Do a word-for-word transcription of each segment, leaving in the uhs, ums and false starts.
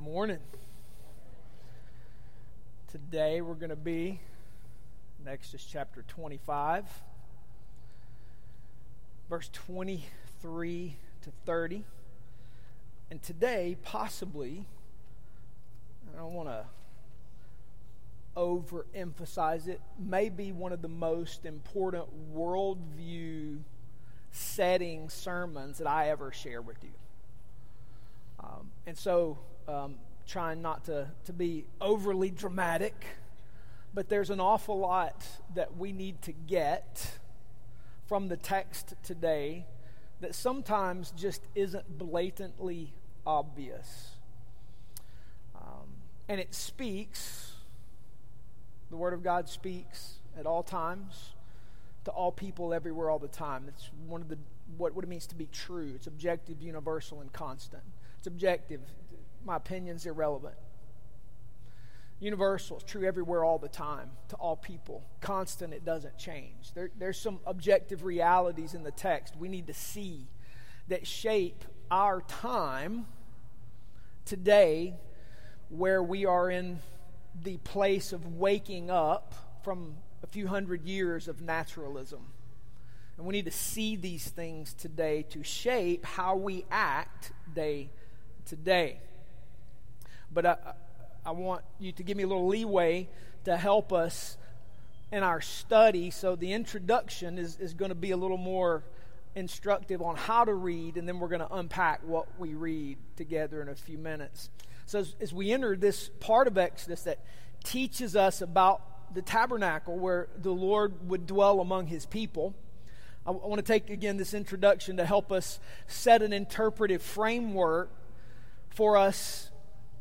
morning. Today we're going to be in Exodus chapter twenty-five, verse twenty-three to thirty. And today, possibly, I don't want to overemphasize it, may be one of the most important worldview setting sermons that I ever share with you. Um, and so, um, trying not to, to be overly dramatic, but there's an awful lot that we need to get from the text today that sometimes just isn't blatantly obvious. Um, and it speaks, the Word of God speaks at all times, to all people everywhere all the time. It's one of the what, what it means to be true. It's objective, universal, and constant. It's objective. My opinion's irrelevant. Universal, it's true everywhere all the time, to all people. Constant, it doesn't change. There, there's some objective realities in the text we need to see that shape our time today, where we are in the place of waking up from a few hundred years of naturalism. And we need to see these things today to shape how we act day to day. But I, I want you to give me a little leeway to help us in our study. So the introduction is, is going to be a little more instructive on how to read, and then we're going to unpack what we read together in a few minutes. So as, as we enter this part of Exodus that teaches us about the tabernacle where the Lord would dwell among His people, I, I want to take again this introduction to help us set an interpretive framework for us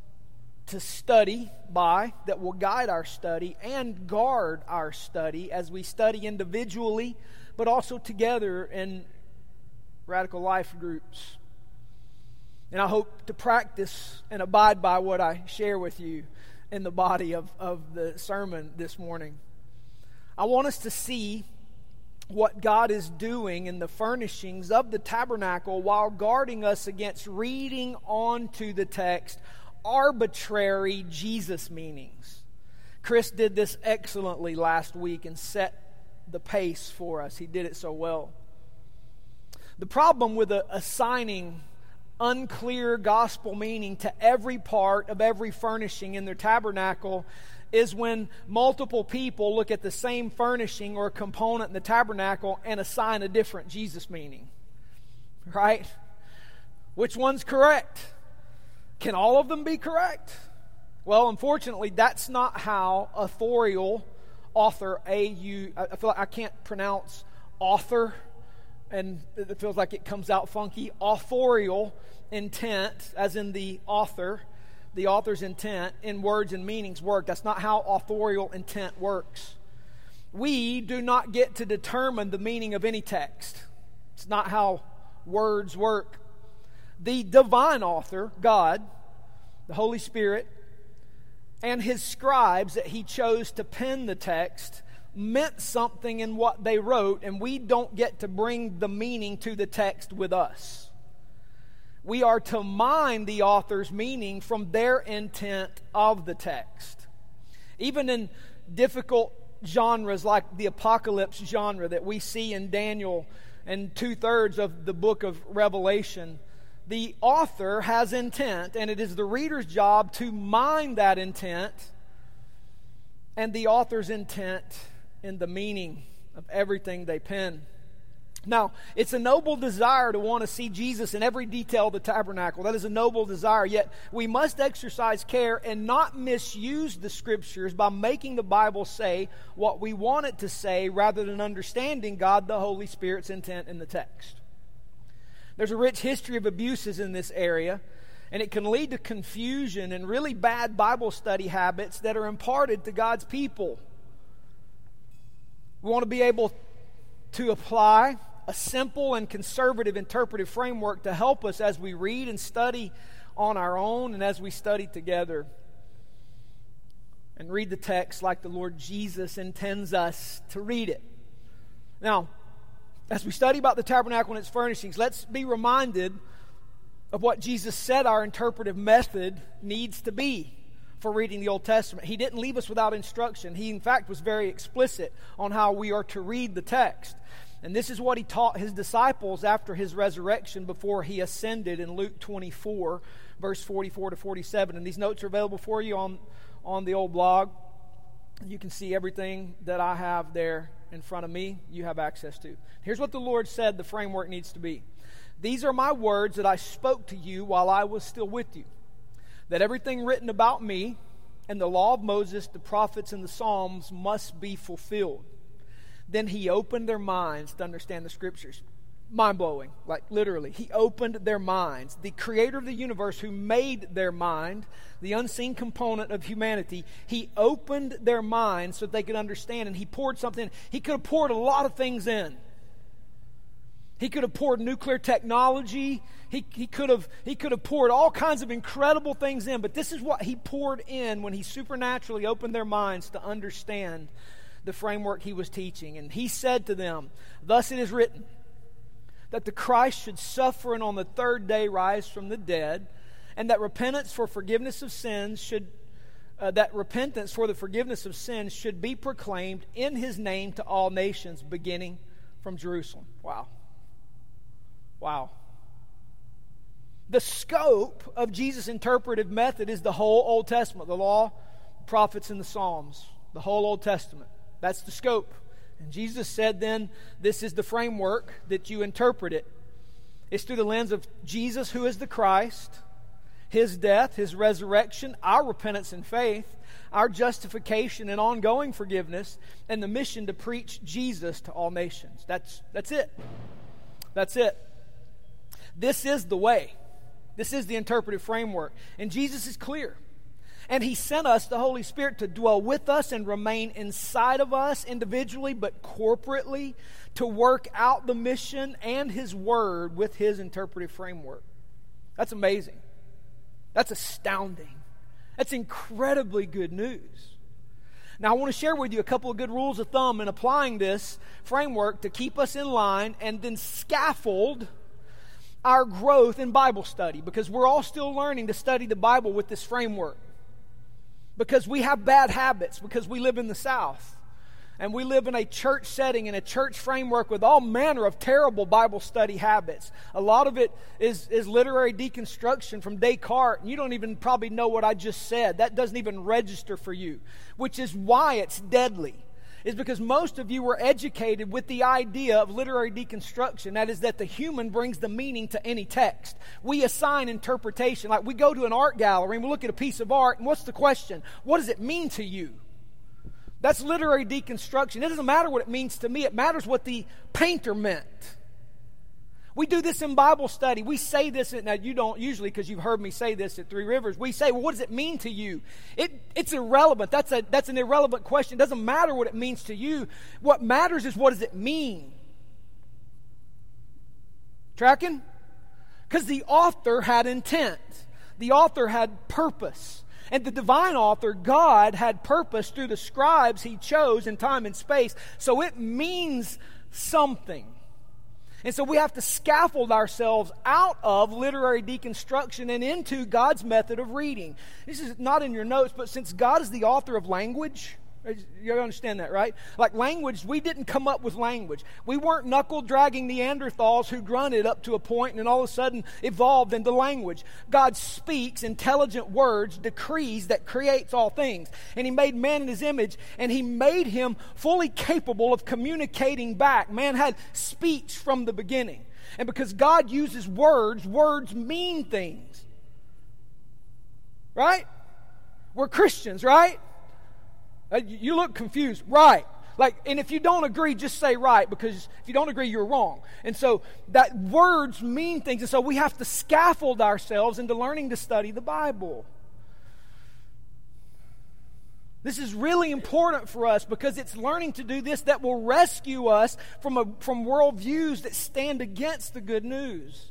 to study by, that will guide our study and guard our study as we study individually, but also together in radical life groups. And I hope to practice and abide by what I share with you in the body of, of the sermon this morning. I want us to see what God is doing in the furnishings of the tabernacle while guarding us against reading onto the text arbitrary Jesus meanings. Chris did this excellently last week and set the pace for us. He did it so well. The problem with a, assigning unclear gospel meaning to every part of every furnishing in their tabernacle is when multiple people look at the same furnishing or component in the tabernacle and assign a different Jesus meaning. Right? Which one's correct? Can all of them be correct? Well, unfortunately, that's not how authorial author, A U, I feel like I can't pronounce author, and it feels like it comes out funky. Authorial intent, as in the author, the author's intent in words and meanings work. That's not how authorial intent works. We do not get to determine the meaning of any text. It's not how words work. The divine author, God, the Holy Spirit, and His scribes that He chose to pen the text meant something in what they wrote, and we don't get to bring the meaning to the text with us. We are to mine the author's meaning from their intent of the text. Even in difficult genres like the apocalypse genre that we see in Daniel and two-thirds of the book of Revelation, the author has intent, and it is the reader's job to mine that intent and the author's intent in the meaning of everything they pen. Now, it's a noble desire to want to see Jesus in every detail of the tabernacle. That is a noble desire, yet we must exercise care and not misuse the Scriptures by making the Bible say what we want it to say rather than understanding God the Holy Spirit's intent in the text. There's a rich history of abuses in this area, and it can lead to confusion and really bad Bible study habits that are imparted to God's people. We want to be able to apply a simple and conservative interpretive framework to help us as we read and study on our own and as we study together and read the text like the Lord Jesus intends us to read it. Now, as we study about the tabernacle and its furnishings, let's be reminded of what Jesus said our interpretive method needs to be for reading the Old Testament. He didn't leave us without instruction. He, in fact, was very explicit on how we are to read the text. And this is what he taught his disciples after his resurrection before he ascended in Luke twenty-four, verse forty-four to forty-seven. And these notes are available for you on, on the old blog. You can see everything that I have there in front of me, you have access to. Here's what the Lord said the framework needs to be. These are my words that I spoke to you while I was still with you, that everything written about me and the law of Moses, the prophets, and the Psalms must be fulfilled. Then he opened their minds to understand the Scriptures. Mind-blowing, like literally. He opened their minds. The creator of the universe who made their mind, the unseen component of humanity, he opened their minds so that they could understand, and he poured something in. He could have poured a lot of things in. He could have poured nuclear technology. He, he, could have, he could have poured all kinds of incredible things in, but this is what he poured in when he supernaturally opened their minds to understand the framework he was teaching. And he said to them, thus it is written, that the Christ should suffer and on the third day rise from the dead, and that repentance for forgiveness of sins should uh, that repentance for the forgiveness of sins should be proclaimed in his name to all nations, beginning from Jerusalem. Wow. Wow. The scope of Jesus' interpretive method is the whole Old Testament, the law, prophets, and the Psalms. The whole Old Testament. That's the scope. And Jesus said then, this is the framework that you interpret it. It's through the lens of Jesus, who is the Christ, his death, his resurrection, our repentance and faith, our justification and ongoing forgiveness, and the mission to preach Jesus to all nations. That's, that's it. That's it. This is the way. This is the interpretive framework. And Jesus is clear. And he sent us the Holy Spirit to dwell with us and remain inside of us individually but corporately to work out the mission and his word with his interpretive framework. That's amazing. That's astounding. That's incredibly good news. Now I want to share with you a couple of good rules of thumb in applying this framework to keep us in line and then scaffold our growth in Bible study, because we're all still learning to study the Bible with this framework. Because we have bad habits, because we live in the South. And we live in a church setting, in a church framework with all manner of terrible Bible study habits. A lot of it is, is literary deconstruction from Descartes. And you don't even probably know what I just said. That doesn't even register for you. Which is why it's deadly. Is because most of you were educated with the idea of literary deconstruction. That is that the human brings the meaning to any text. We assign interpretation. Like we go to an art gallery and we look at a piece of art, and what's the question? What does it mean to you? That's literary deconstruction. It doesn't matter what it means to me. It matters what the painter meant. We do this in Bible study. We say this, now you don't usually, because you've heard me say this at Three Rivers. We say, well, what does it mean to you? It, it's irrelevant. That's, a, that's an irrelevant question. It doesn't matter what it means to you. What matters is, what does it mean? Tracking? Because the author had intent. The author had purpose. And the divine author, God, had purpose through the scribes he chose in time and space. So it means something. And so we have to scaffold ourselves out of literary deconstruction and into God's method of reading. This is not in your notes, but since God is the author of language, you understand that, right? Like language, we didn't come up with language. We weren't knuckle-dragging Neanderthals who grunted up to a point and then all of a sudden evolved into language. God speaks intelligent words, decrees that creates all things. And he made man in his image, and he made him fully capable of communicating back. Man had speech from the beginning. And because God uses words, words mean things. Right? We're Christians, right? You look confused. Right. Like, and if you don't agree, just say right, because if you don't agree, you're wrong. And so that words mean things. And so we have to scaffold ourselves into learning to study the Bible. This is really important for us because it's learning to do this that will rescue us from, a, from worldviews that stand against the good news.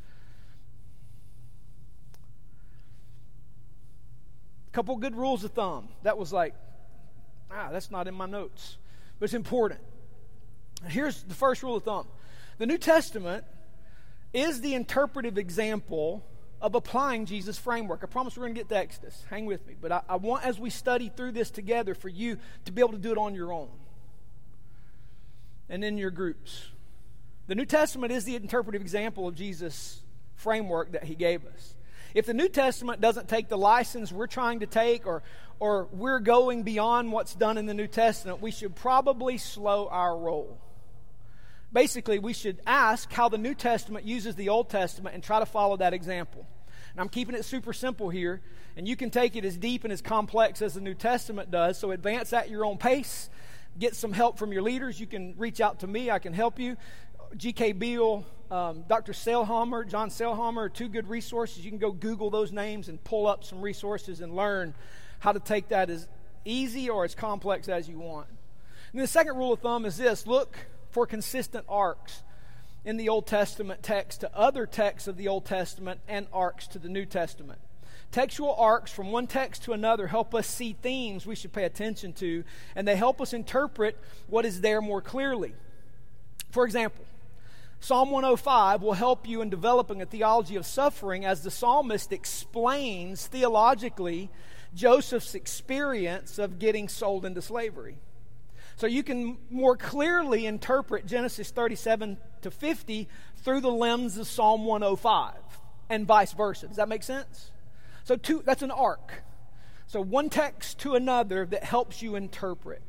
A couple good rules of thumb. That was like, ah, that's not in my notes. But it's important. Here's the first rule of thumb. The New Testament is the interpretive example of applying Jesus' framework. I promise we're going to get to Exodus. Hang with me. But I, I want, as we study through this together, for you to be able to do it on your own and in your groups. The New Testament is the interpretive example of Jesus' framework that he gave us. If the New Testament doesn't take the license we're trying to take, or, or we're going beyond what's done in the New Testament, we should probably slow our roll. Basically, we should ask how the New Testament uses the Old Testament and try to follow that example. And I'm keeping it super simple here, and you can take it as deep and as complex as the New Testament does, so advance at your own pace. Get some help from your leaders. You can reach out to me. I can help you. G K Beale, um, Doctor Sailhammer, John Sailhammer are two good resources. You can go Google those names and pull up some resources and learn how to take that as easy or as complex as you want. And the second rule of thumb is this: look for consistent arcs in the Old Testament text to other texts of the Old Testament and arcs to the New Testament. Textual arcs from one text to another help us see themes we should pay attention to, and they help us interpret what is there more clearly. For example, Psalm one oh five will help you in developing a theology of suffering as the psalmist explains theologically Joseph's experience of getting sold into slavery. So you can more clearly interpret Genesis thirty-seven to fifty through the lens of Psalm one oh five and vice versa. Does that make sense? So two, that's an arc. So one text to another that helps you interpret.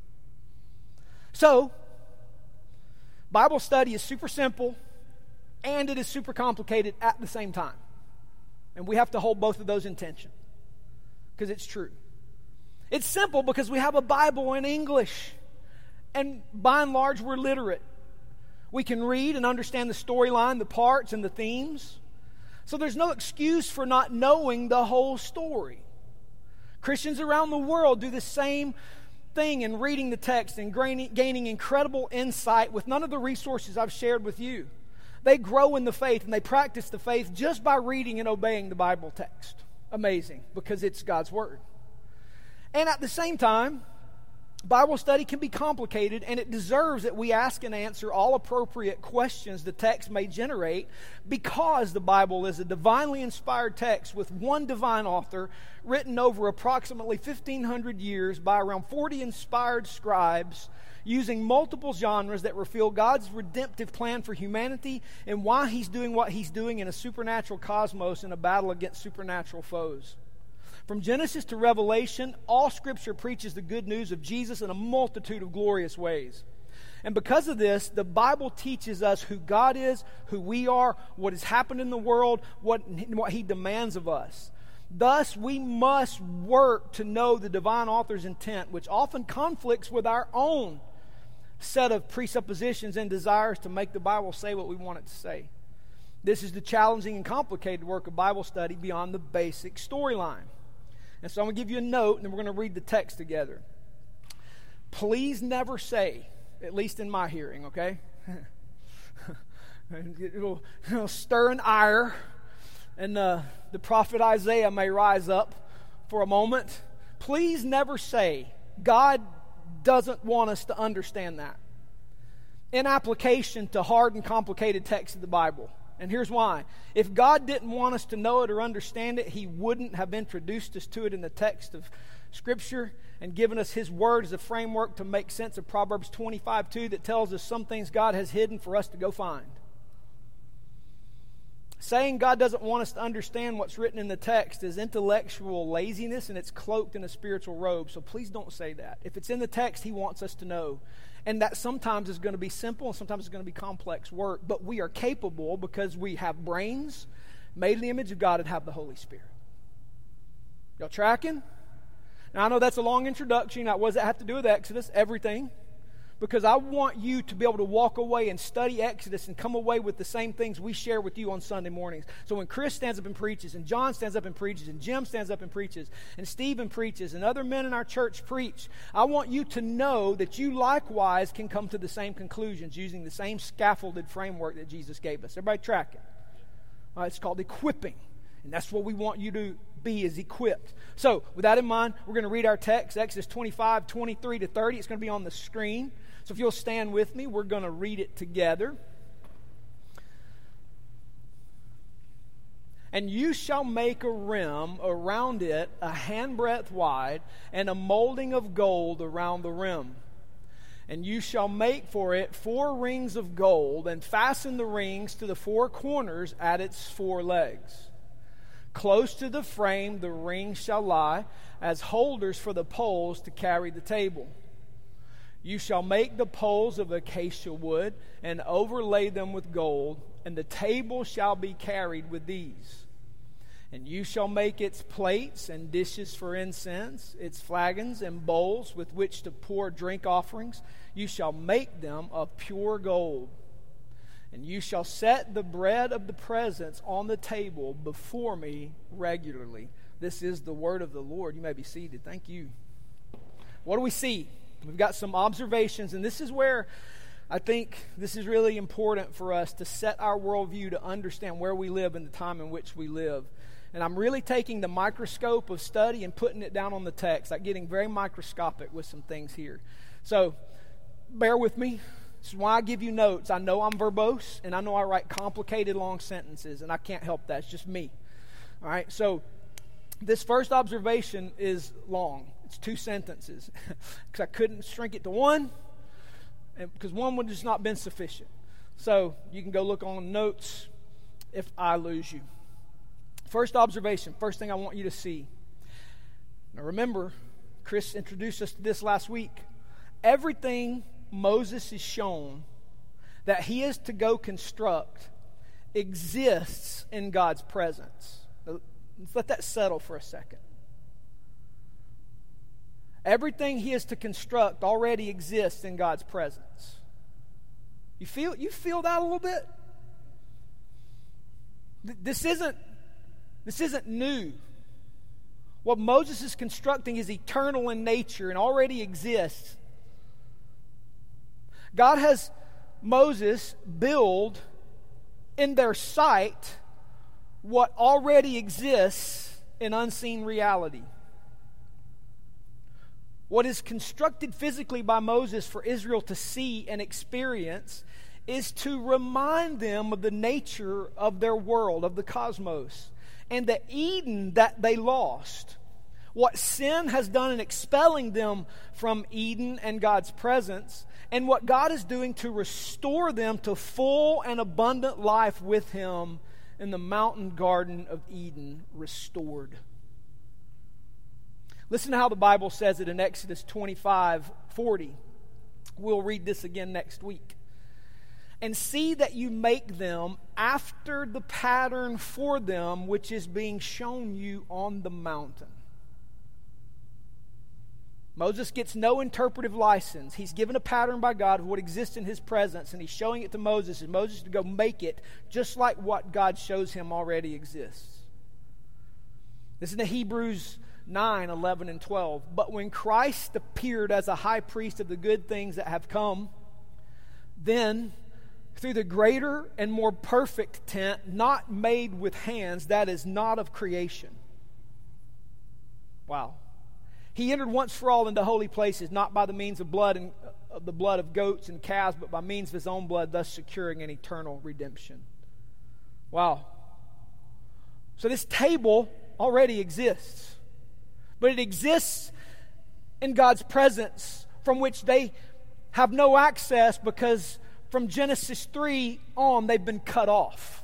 So, Bible study is super simple and it is super complicated at the same time. And we have to hold both of those in tension because it's true. It's simple because we have a Bible in English, and by and large we're literate. We can read and understand the storyline, the parts, and the themes. So there's no excuse for not knowing the whole story. Christians around the world do the same thing in reading the text and gaining incredible insight with none of the resources I've shared with you. They grow in the faith and they practice the faith just by reading and obeying the Bible text. Amazing, because it's God's Word. And at the same time, Bible study can be complicated, and it deserves that we ask and answer all appropriate questions the text may generate, because the Bible is a divinely inspired text with one divine author, written over approximately fifteen hundred years by around forty inspired scribes, using multiple genres that reveal God's redemptive plan for humanity and why He's doing what He's doing in a supernatural cosmos in a battle against supernatural foes. From Genesis to Revelation, all Scripture preaches the good news of Jesus in a multitude of glorious ways. And because of this, the Bible teaches us who God is, who we are, what has happened in the world, what, what He demands of us. Thus, we must work to know the divine author's intent, which often conflicts with our own set of presuppositions and desires to make the Bible say what we want it to say. This is the challenging and complicated work of Bible study beyond the basic storyline. And so I'm going to give you a note, and then we're going to read the text together. Please never say, at least in my hearing, okay? it'll, it'll stir an ire, and uh, the prophet Isaiah may rise up for a moment. Please never say, God doesn't want us to understand that. In application to hard and complicated texts of the Bible. And here's why. If God didn't want us to know it or understand it, He wouldn't have introduced us to it in the text of Scripture and given us His Word as a framework to make sense of Proverbs twenty-five two that tells us some things God has hidden for us to go find. Saying God doesn't want us to understand what's written in the text is intellectual laziness, and it's cloaked in a spiritual robe. So please don't say that. If it's in the text, He wants us to know. And that sometimes is going to be simple and sometimes it's going to be complex work. But we are capable because we have brains made in the image of God and have the Holy Spirit. Y'all tracking? Now I know that's a long introduction. Now, what does that have to do with Exodus? Everything. Because I want you to be able to walk away and study Exodus and come away with the same things we share with you on Sunday mornings. So when Chris stands up and preaches, and John stands up and preaches, and Jim stands up and preaches, and Stephen preaches, and other men in our church preach, I want you to know that you likewise can come to the same conclusions using the same scaffolded framework that Jesus gave us. Everybody tracking? All right, it's called equipping. And that's what we want you to be, is equipped. So with that in mind, we're going to read our text, Exodus twenty-five, twenty-three to thirty. It's going to be on the screen. So if you'll stand with me, we're going to read it together. And you shall make a rim around it a handbreadth wide, and a molding of gold around the rim. And you shall make for it four rings of gold, and fasten the rings to the four corners at its four legs. Close to the frame the rings shall lie, as holders for the poles to carry the table. You shall make the poles of acacia wood, and overlay them with gold, and the table shall be carried with these. And you shall make its plates and dishes for incense, its flagons and bowls with which to pour drink offerings. You shall make them of pure gold. And you shall set the bread of the presence on the table before me regularly. This is the word of the Lord. You may be seated. Thank you. What do we see? We've got some observations, and this is where I think this is really important for us to set our worldview to understand where we live in the time in which we live. And I'm really taking the microscope of study and putting it down on the text, like getting very microscopic with some things here. So, bear with me. This is why I give you notes. I know I'm verbose, and I know I write complicated, long sentences, and I can't help that. It's just me. All right, so this first observation is long. It's two sentences, because I couldn't shrink it to one, and because one would just not been sufficient. So, you can go look on notes if I lose you. First observation, first thing I want you to see. Now remember, Chris introduced us to this last week. Everything Moses is shown that he is to go construct exists in God's presence. Let's let that settle for a second. Everything he is to construct already exists in God's presence. You feel, you feel that a little bit? This isn't This isn't new. What Moses is constructing is eternal in nature and already exists. God has Moses build in their sight what already exists in unseen reality. What is constructed physically by Moses for Israel to see and experience is to remind them of the nature of their world, of the cosmos. And the Eden that they lost, what sin has done in expelling them from Eden and God's presence, and what God is doing to restore them to full and abundant life with Him in the mountain garden of Eden restored. Listen to how the Bible says it in Exodus twenty-five forty. We'll read this again next week. And see that you make them after the pattern for them which is being shown you on the mountain. Moses gets no interpretive license. He's given a pattern by God of what exists in his presence, and he's showing it to Moses, and Moses to go make it just like what God shows him already exists. Listen to Hebrews nine, eleven, and twelve. But when Christ appeared as a high priest of the good things that have come, then through the greater and more perfect tent, not made with hands, that is not of creation. Wow. He entered once for all into holy places, not by the means of blood and of the blood of goats and calves, but by means of his own blood, thus securing an eternal redemption. Wow. So this table already exists, but it exists in God's presence, from which they have no access because from Genesis three on, they've been cut off.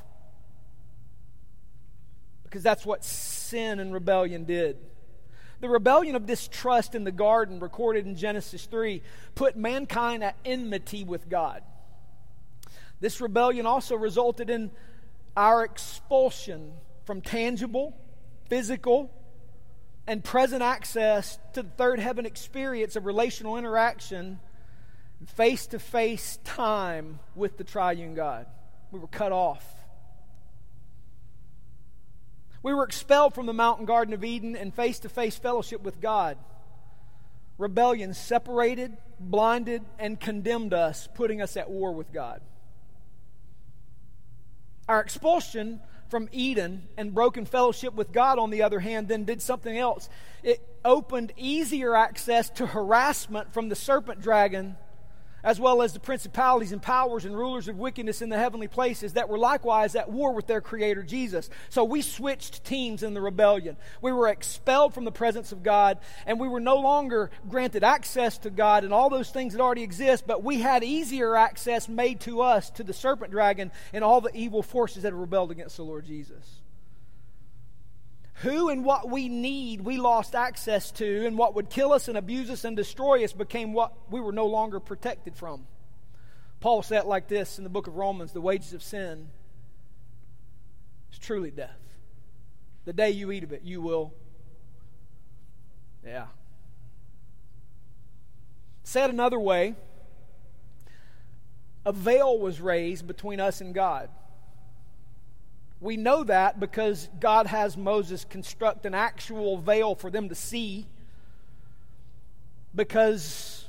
Because that's what sin and rebellion did. The rebellion of distrust in the garden, recorded in Genesis three, put mankind at enmity with God. This rebellion also resulted in our expulsion from tangible, physical, and present access to the third heaven experience of relational interaction, face-to-face time with the triune God. We were cut off. We were expelled from the mountain garden of Eden and face-to-face fellowship with God. Rebellion separated, blinded, and condemned us, putting us at war with God. Our expulsion from Eden and broken fellowship with God, on the other hand, then did something else. It opened easier access to harassment from the serpent dragon as well as the principalities and powers and rulers of wickedness in the heavenly places that were likewise at war with their Creator Jesus. So we switched teams in the rebellion. We were expelled from the presence of God, and we were no longer granted access to God and all those things that already exist, but we had easier access made to us to the serpent dragon and all the evil forces that have rebelled against the Lord Jesus. Who and what we need, we lost access to, and what would kill us and abuse us and destroy us became what we were no longer protected from. Paul said it like this in the book of Romans: the wages of sin is truly death. The day you eat of it, you will. Yeah. Said another way, a veil was raised between us and God. We know that because God has Moses construct an actual veil for them to see, because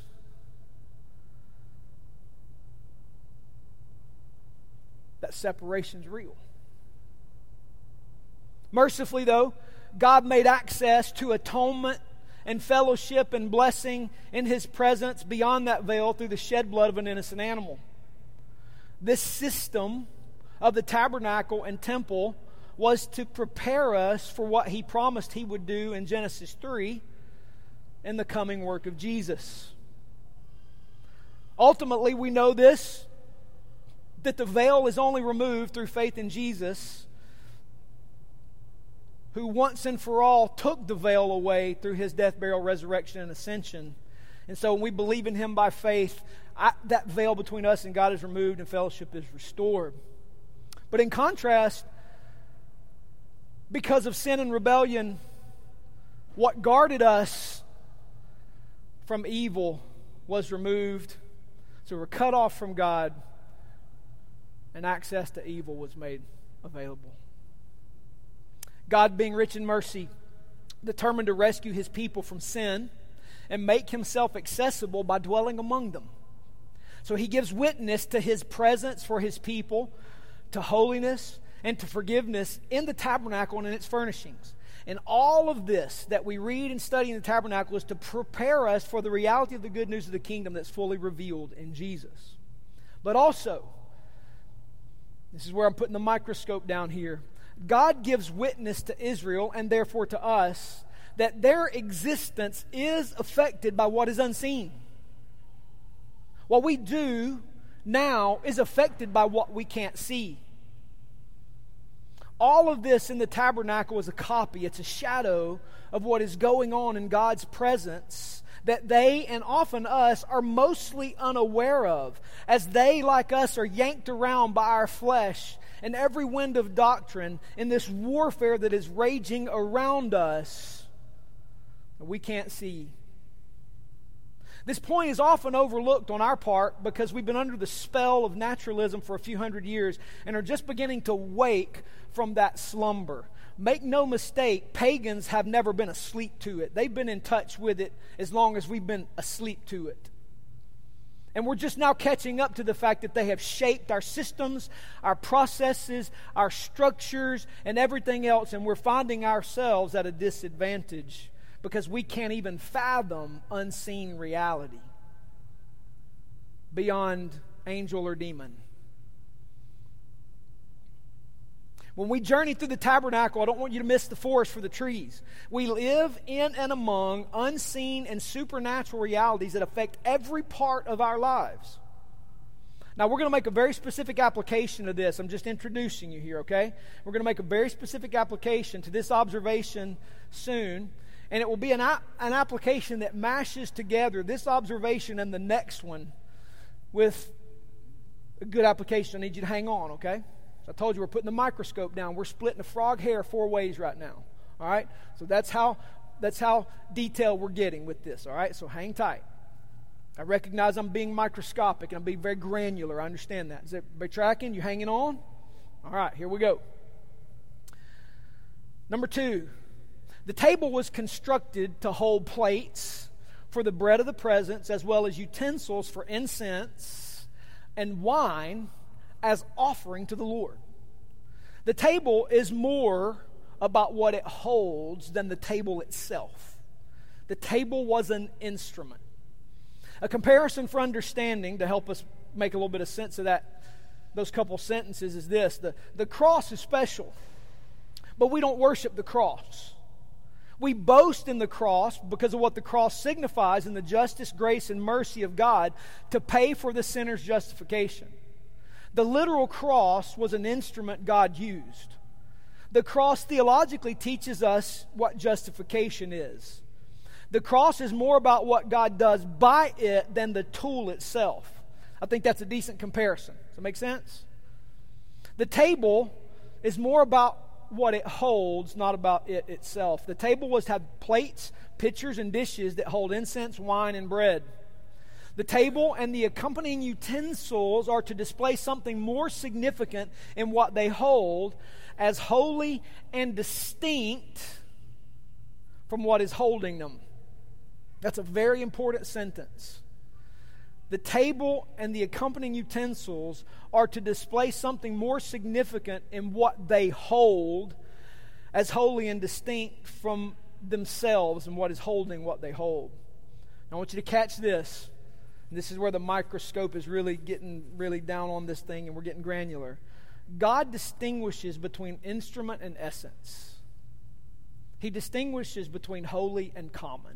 that separation's real. Mercifully, though, God made access to atonement and fellowship and blessing in His presence beyond that veil through the shed blood of an innocent animal. This system of the tabernacle and temple was to prepare us for what He promised He would do in Genesis three in the coming work of Jesus. Ultimately, we know this, that the veil is only removed through faith in Jesus, who once and for all took the veil away through His death, burial, resurrection, and ascension. And so when we believe in Him by faith, I, that veil between us and God is removed and fellowship is restored. But in contrast, because of sin and rebellion, what guarded us from evil was removed. So we're cut off from God, and access to evil was made available. God, being rich in mercy, determined to rescue His people from sin and make Himself accessible by dwelling among them. So He gives witness to His presence for His people, to holiness and to forgiveness in the tabernacle and in its furnishings. And all of this that we read and study in the tabernacle is to prepare us for the reality of the good news of the kingdom that's fully revealed in Jesus. But also, this is where I'm putting the microscope down here, God gives witness to Israel, and therefore to us, that their existence is affected by what is unseen. What we do now is affected by what we can't see. All of this in the tabernacle is a copy, it's a shadow of what is going on in God's presence that they, and often us, are mostly unaware of, as they, like us, are yanked around by our flesh and every wind of doctrine in this warfare that is raging around us that we can't see. This point is often overlooked on our part because we've been under the spell of naturalism for a few hundred years and are just beginning to wake from that slumber. Make no mistake, pagans have never been asleep to it. They've been in touch with it as long as we've been asleep to it. And we're just now catching up to the fact that they have shaped our systems, our processes, our structures, and everything else, and we're finding ourselves at a disadvantage because we can't even fathom unseen reality beyond angel or demon. When we journey through the tabernacle, I don't want you to miss the forest for the trees. We live in and among unseen and supernatural realities that affect every part of our lives. Now, we're going to make a very specific application of this. I'm just introducing you here, okay? We're going to make a very specific application to this observation soon. And it will be an, a- an application that mashes together this observation and the next one with a good application. I need you to hang on, okay? So I told you we're putting the microscope down. We're splitting a frog hair four ways right now. All right? So that's how that's how detailed we're getting with this. All right? So hang tight. I recognize I'm being microscopic and I'm being very granular. I understand that. Is everybody tracking? You hanging on? All right, here we go. Number two, the table was constructed to hold plates for the bread of the presence, as well as utensils for incense and wine as offering to the Lord. The table is more about what it holds than the table itself. The table was an instrument. A comparison for understanding, to help us make a little bit of sense of that, those couple sentences, is this. The, the cross is special, but we don't worship the cross. We boast in the cross because of what the cross signifies in the justice, grace, and mercy of God to pay for the sinner's justification. The literal cross was an instrument God used. The cross theologically teaches us what justification is. The cross is more about what God does by it than the tool itself. I think that's a decent comparison. Does that make sense? The table is more about what it holds, not about it itself. The table was to have plates, pitchers, and dishes that hold incense, wine, and bread. The table and the accompanying utensils are to display something more significant in what they hold, as holy and distinct from what is holding them. That's a very important sentence. The table and the accompanying utensils are to display something more significant in what they hold, as holy and distinct from themselves and what is holding what they hold. Now I want you to catch this. This is where the microscope is really getting really down on this thing, and we're getting granular. God distinguishes between instrument and essence. He distinguishes between holy and common.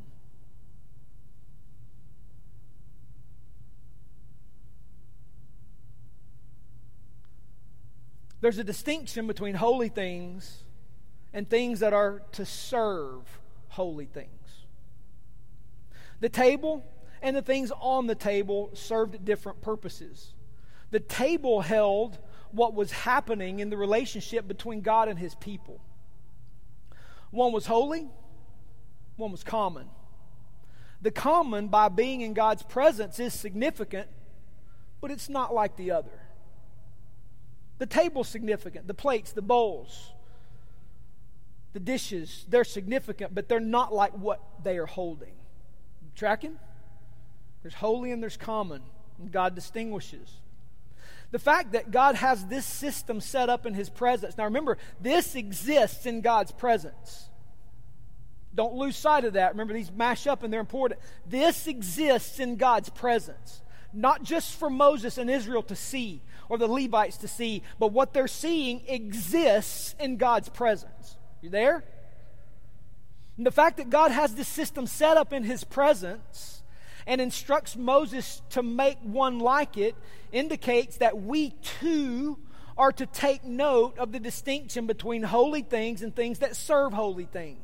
There's a distinction between holy things and things that are to serve holy things. The table and the things on the table served different purposes. The table held what was happening in the relationship between God and His people. One was holy, one was common. The common, by being in God's presence, is significant, but it's not like the other. The table's significant. The plates, the bowls, the dishes, they're significant, but they're not like what they are holding. You tracking? There's holy and there's common, and God distinguishes. The fact that God has this system set up in His presence. Now remember, this exists in God's presence. Don't lose sight of that. Remember, these mash up and they're important. This exists in God's presence. Not just for Moses and Israel to see, or the Levites to see, but what they're seeing exists in God's presence. You there? And the fact that God has this system set up in His presence and instructs Moses to make one like it indicates that we too are to take note of the distinction between holy things and things that serve holy things.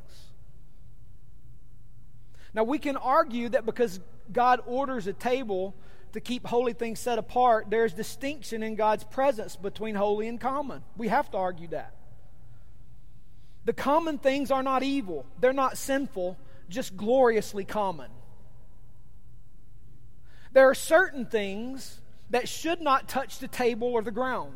Now we can argue that because God orders a table to keep holy things set apart, there's distinction in God's presence between holy and common. We have to argue that. The common things are not evil. They're not sinful, just gloriously common. There are certain things that should not touch the table or the ground.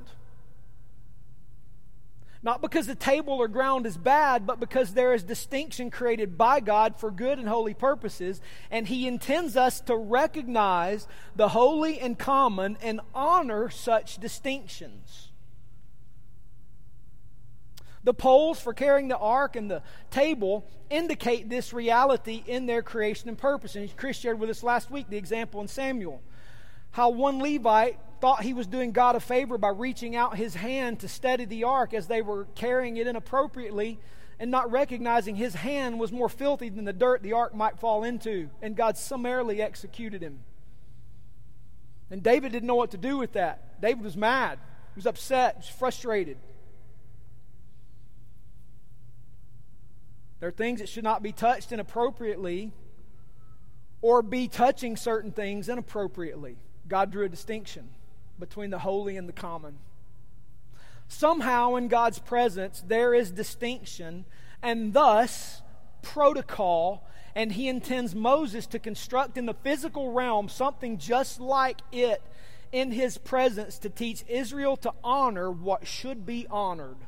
Not because the table or ground is bad, but because there is distinction created by God for good and holy purposes, and He intends us to recognize the holy and common and honor such distinctions. The poles for carrying the ark and the table indicate this reality in their creation and purpose. And Chris shared with us last week the example in Samuel. How one Levite thought he was doing God a favor by reaching out his hand to steady the ark as they were carrying it inappropriately, and not recognizing his hand was more filthy than the dirt the ark might fall into. And God summarily executed him. And David didn't know what to do with that. David was mad. He was upset. He was frustrated. There are things that should not be touched inappropriately, or be touching certain things inappropriately. God drew a distinction between the holy and the common. Somehow in God's presence there is distinction, and thus protocol, and He intends Moses to construct in the physical realm something just like it in His presence to teach Israel to honor what should be honored.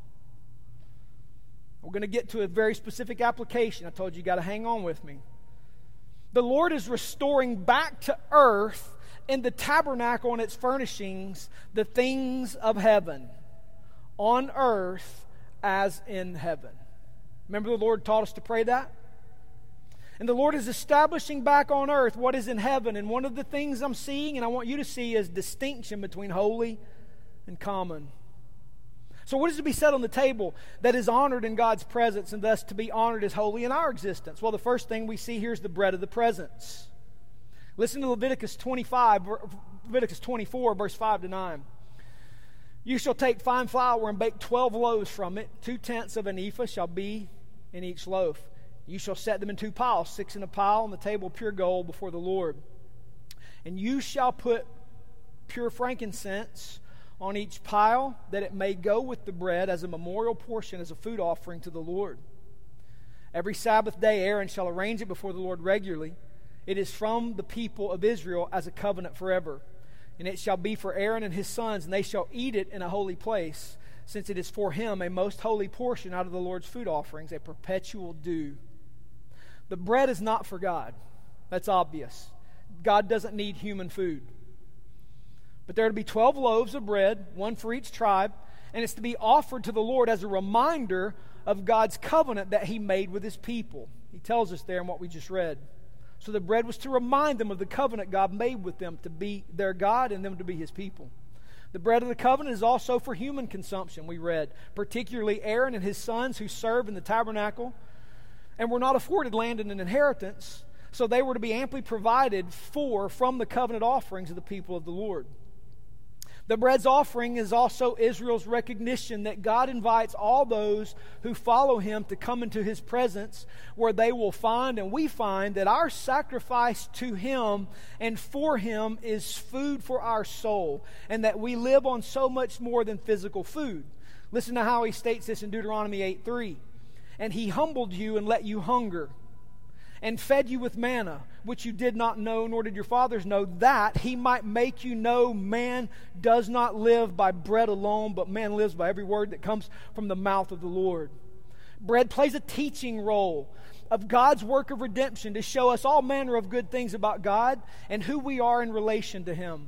We're going to get to a very specific application. I told you you got to hang on with me. The Lord is restoring back to earth in the tabernacle and its furnishings the things of heaven, on earth as in heaven. Remember the Lord taught us to pray that? And the Lord is establishing back on earth what is in heaven. And one of the things I'm seeing, and I want you to see, is distinction between holy and common. So what is to be set on the table that is honored in God's presence and thus to be honored as holy in our existence? Well, the first thing we see here is the bread of the presence. Listen to Leviticus twenty-five, Leviticus twenty-four, verse five to nine. You shall take fine flour and bake twelve loaves from it. Two-tenths of an ephah shall be in each loaf. You shall set them in two piles, six in a pile on the table of pure gold before the Lord. And you shall put pure frankincense on each pile, that it may go with the bread as a memorial portion, as a food offering to the Lord. Every Sabbath day Aaron shall arrange it before the Lord regularly. It is from the people of Israel as a covenant forever. And it shall be for Aaron and his sons, and they shall eat it in a holy place, since it is for him a most holy portion out of the Lord's food offerings, a perpetual due. The bread is not for God. That's obvious. God doesn't need human food. But there are to be twelve loaves of bread, one for each tribe, and it's to be offered to the Lord as a reminder of God's covenant that He made with His people. He tells us there in what we just read. So the bread was to remind them of the covenant God made with them to be their God and them to be His people. The bread of the covenant is also for human consumption, we read, particularly Aaron and his sons who served in the tabernacle and were not afforded land and an inheritance, so they were to be amply provided for from the covenant offerings of the people of the Lord. The bread's offering is also Israel's recognition that God invites all those who follow Him to come into His presence, where they will find, and we find, that our sacrifice to Him and for Him is food for our soul, and that we live on so much more than physical food. Listen to how He states this in Deuteronomy eight three. And He humbled you and let you hunger, and fed you with manna, which you did not know, nor did your fathers know, that He might make you know man does not live by bread alone, but man lives by every word that comes from the mouth of the Lord. Bread plays a teaching role of God's work of redemption to show us all manner of good things about God and who we are in relation to Him.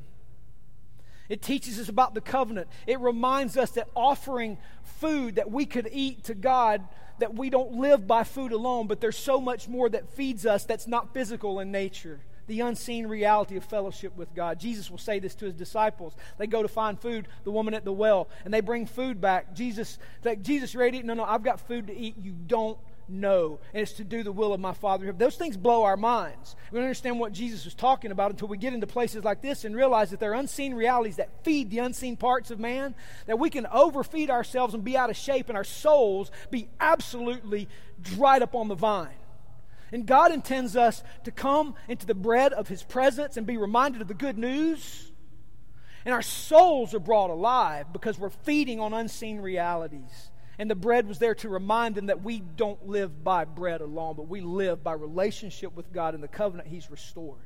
It teaches us about the covenant. It reminds us that offering food that we could eat to God, that we don't live by food alone, but there's so much more that feeds us that's not physical in nature. The unseen reality of fellowship with God. Jesus will say this to His disciples. They go to find food, the woman at the well, and they bring food back. Jesus, like, Jesus, ready to eat? No, no, I've got food to eat. You don't know. And it's to do the will of my Father. Those things blow our minds. We don't understand what Jesus was talking about until we get into places like this and realize that there are unseen realities that feed the unseen parts of man, that we can overfeed ourselves and be out of shape and our souls be absolutely dried up on the vine. And God intends us to come into the bread of His presence and be reminded of the good news. And our souls are brought alive because we're feeding on unseen realities. And the bread was there to remind them that we don't live by bread alone, but we live by relationship with God and the covenant He's restored.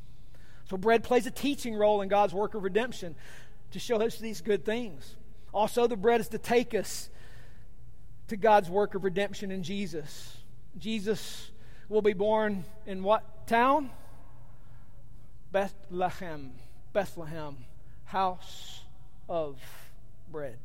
So bread plays a teaching role in God's work of redemption to show us these good things. Also, the bread is to take us to God's work of redemption in Jesus. Jesus will be born in what town? Bethlehem. Bethlehem. House of bread.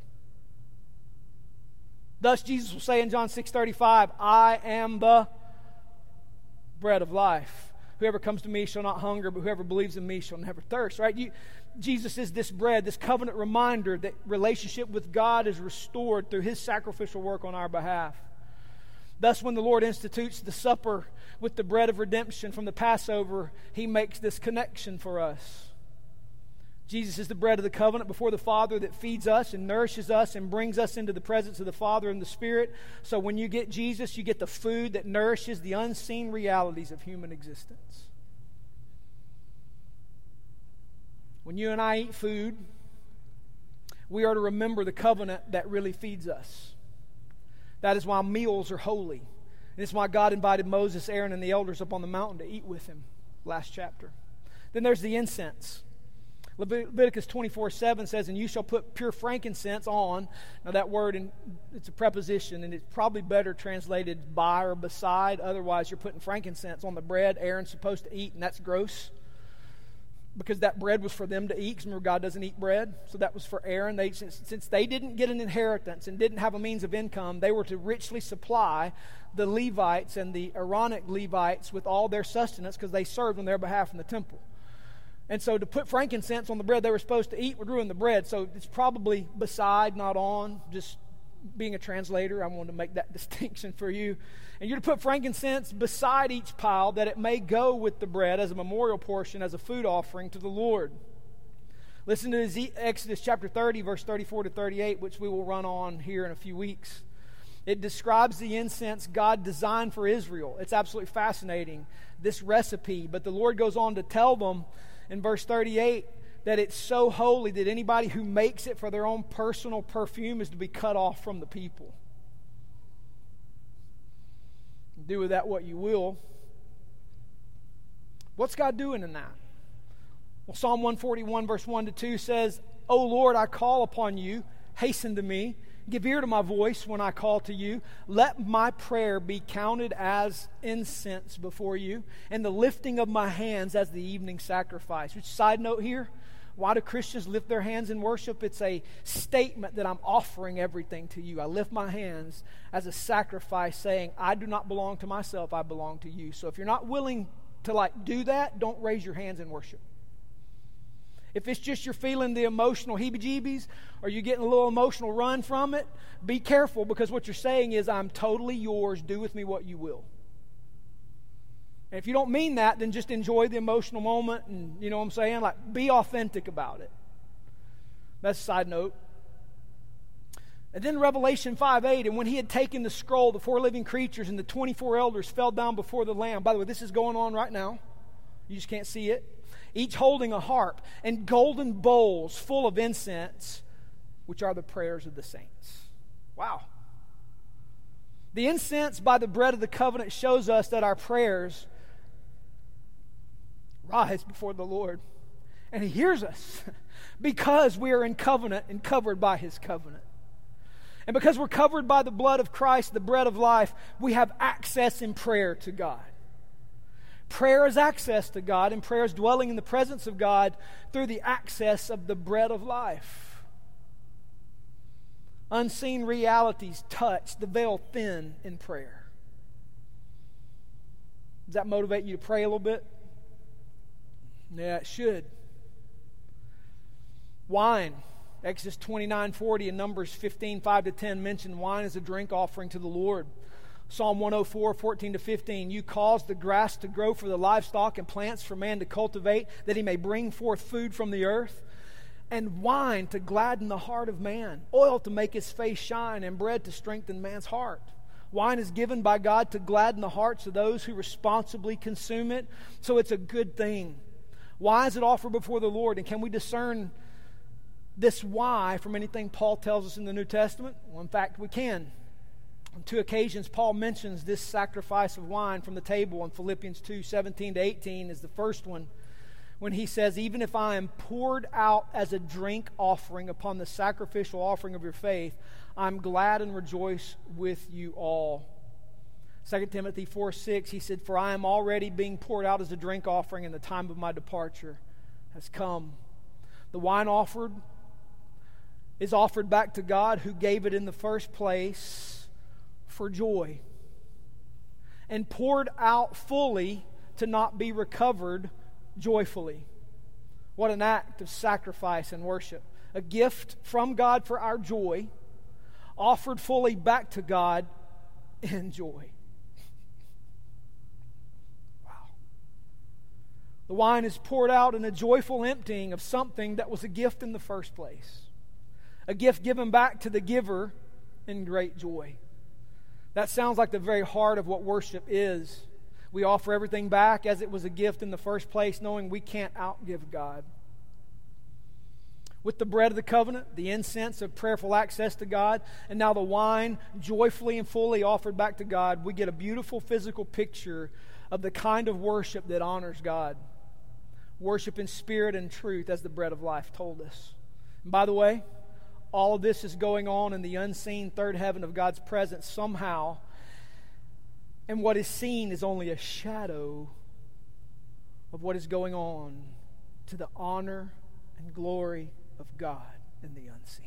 Thus Jesus will say in John six thirty-five, I am the bread of life. Whoever comes to me shall not hunger, but whoever believes in me shall never thirst. Right? You, Jesus is this bread, this covenant reminder that relationship with God is restored through His sacrificial work on our behalf. Thus, when the Lord institutes the supper with the bread of redemption from the Passover, He makes this connection for us. Jesus is the bread of the covenant before the Father that feeds us and nourishes us and brings us into the presence of the Father and the Spirit. So when you get Jesus, you get the food that nourishes the unseen realities of human existence. When you and I eat food, we are to remember the covenant that really feeds us. That is why meals are holy. And it's why God invited Moses, Aaron, and the elders up on the mountain to eat with Him. Last chapter. Then there's the incense. Leviticus twenty-four seven says, and you shall put pure frankincense on. Now that word, in, it's a preposition, and it's probably better translated by or beside. Otherwise, you're putting frankincense on the bread Aaron's supposed to eat, and that's gross. because that bread was for them to eat. Because remember, God doesn't eat bread. So that was for Aaron. They, since, since they didn't get an inheritance and didn't have a means of income, they were to richly supply the Levites and the Aaronic Levites with all their sustenance because they served on their behalf in the temple. And so to put frankincense on the bread they were supposed to eat would ruin the bread. So it's probably beside, not on. Just being a translator, I wanted to make that distinction for you. And you're to put frankincense beside each pile that it may go with the bread as a memorial portion, as a food offering to the Lord. Listen to Exodus chapter thirty, verse thirty-four to thirty-eight, which we will run on here in a few weeks. It describes the incense God designed for Israel. It's absolutely fascinating, this recipe. But the Lord goes on to tell them in verse thirty-eight that it's so holy that anybody who makes it for their own personal perfume is to be cut off from the people. Do with that what you will. What's God doing in that? Well, Psalm one forty-one verse one to two says, O Lord, I call upon you. Hasten to me. Give ear to my voice when I call to you. Let my prayer be counted as incense before you, and the lifting of my hands as the evening sacrifice. Which, side note here, why do Christians lift their hands in worship? It's a statement that I'm offering everything to you. I lift my hands as a sacrifice, saying, I do not belong to myself, I belong to you. So if you're not willing to like do that, don't raise your hands in worship. If it's just you're feeling the emotional heebie-jeebies or you're getting a little emotional run from it, be careful, because what you're saying is, I'm totally yours, do with me what you will. And if you don't mean that, then just enjoy the emotional moment and, you know what I'm saying? Like, be authentic about it. That's a side note. And then Revelation five eight, and when he had taken the scroll, the four living creatures and the twenty-four elders fell down before the Lamb. By the way, this is going on right now. You just can't see it. Each holding a harp and golden bowls full of incense, which are the prayers of the saints. Wow. The incense by the bread of the covenant shows us that our prayers rise before the Lord. And He hears us because we are in covenant and covered by His covenant. And because we're covered by the blood of Christ, the bread of life, we have access in prayer to God. Prayer is access to God, and prayer is dwelling in the presence of God through the access of the bread of life. Unseen realities touch the veil thin in prayer. Does that motivate you to pray a little bit? Yeah, it should. Wine. Exodus twenty-nine forty and Numbers fifteen five to ten mention wine as a drink offering to the Lord. Psalm one oh four fourteen to fifteen, you cause the grass to grow for the livestock and plants for man to cultivate, that he may bring forth food from the earth. And wine to gladden the heart of man, oil to make his face shine, and bread to strengthen man's heart. Wine is given by God to gladden the hearts of those who responsibly consume it, so it's a good thing. Why is it offered before the Lord? And can we discern this why from anything Paul tells us in the New Testament? Well, in fact, we can. On two occasions, Paul mentions this sacrifice of wine from the table in Philippians two seventeen to eighteen is the first one, when he says, even if I am poured out as a drink offering upon the sacrificial offering of your faith, I'm glad and rejoice with you all. Second Timothy four six, he said, for I am already being poured out as a drink offering, and the time of my departure has come. The wine offered is offered back to God, who gave it in the first place for joy, and poured out fully to not be recovered joyfully. What an act of sacrifice and worship. A gift from God for our joy, offered fully back to God in joy. Wow. The wine is poured out in a joyful emptying of something that was a gift in the first place. A gift given back to the giver in great joy. That sounds like the very heart of what worship is. We offer everything back as it was a gift in the first place, knowing we can't outgive God. With the bread of the covenant, the incense of prayerful access to God, and now the wine joyfully and fully offered back to God, we get a beautiful physical picture of the kind of worship that honors God. Worship in spirit and truth, as the bread of life told us. And by the way, all of this is going on in the unseen third heaven of God's presence somehow. And what is seen is only a shadow of what is going on to the honor and glory of God in the unseen.